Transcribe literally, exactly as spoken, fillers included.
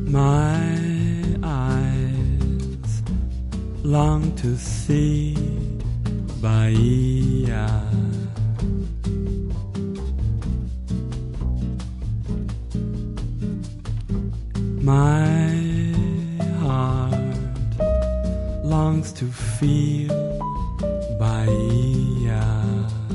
My eyes long to see Bahia. My heart longs to feel Bahia.